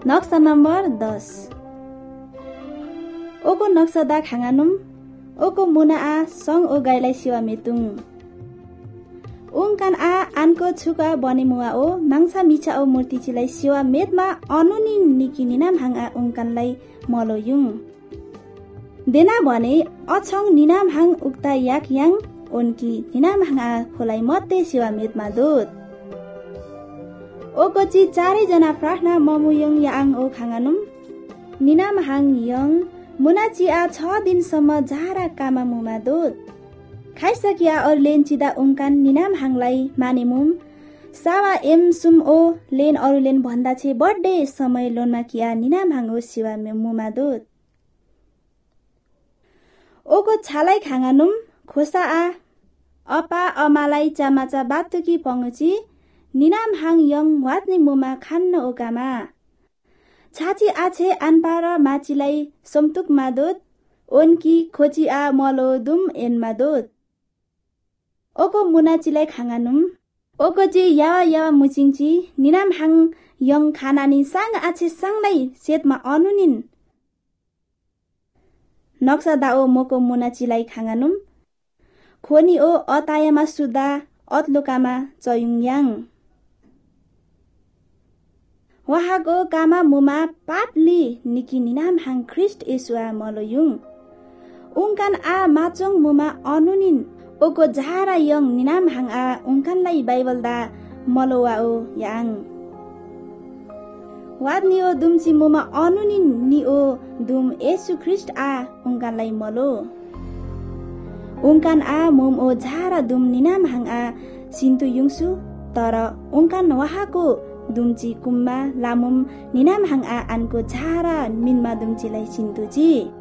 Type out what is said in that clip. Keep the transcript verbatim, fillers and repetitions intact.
नक्सा नम्बर दस ओको नक्सा दा खाङानुम ओको मुना आ सङ ओ गाईलाई सेवा मेतुङ उङकान आ आनको छुका बने मुआ ओ मांसा मिछा ओ मूर्ति चिलाई सेवा मेतमा अनुनि निकी निनाम हाङ आ उङकानलाई मलोयुङ देना भने अछङ निनाम हाङ उक्ता याक याङ उनकी निनाम हाङ आ खोलाई मते सेवा मेतमा दोत ओको ची चारै जना प्रार्थना ममुयङ याङ ओ खाङानुम निनाम हाङ यङ मुनाची आ छ दिनसम्म जारा कामा मुमा दोत खाइसकिया और लेन चिदा उङकान निनाम हाङलाई मानेमुम सावा एम सुम ओ लेन अरु लेन भन्दा छे बर्थडे समय लोनमा किया निनाम हाङ ओ सेवा मुमा दोत ओको छालाई खाङानुम खोसा आ अपा अमालाई चामाचा बातुकी पङुची निनाम हाङ यङ वात्नी मुमा खान्न ओकामा छाची आछे आनपा र माचीलाई समतुक मादोत ओनकी खोची आ मलो दुम एन मादोत ओको मुनाचीलाई खाङानुम ओको ची यावा यावा मुचिङची निनाम हाङ यङ खानानी सांग आछे सांगलाई सेतमा अनुनिन नक्सा दाओ मोको मुनाचीलाई खाङानुम खोनी ओ अतायामा सुदा अतलोकामा चयुङयाङ वहाको कामा मुमा पापली निकी निनाम हाङ ख्रिस्ट येशुआ मलोयुङ उङकान आ माचोङ मुमा अनुनिन ओको जहारा यङ निनाम हाङ आ उङकानलाई बाइबल दा मलोवा ओ याङ वाद निओ दुमची मुमा अनुनिन निओ दुम येशु ख्रिस्ट आ उङकानलाई मलो उङकान आ मुम ओ जहारा दुम निनाम हाङ आ सिन्तु युङसु तर उङकान वहाको दुमची कुम्मा लामुम निनाम हाङ आ आनको झारा मिनमा दुमचीलाई सिन्तुची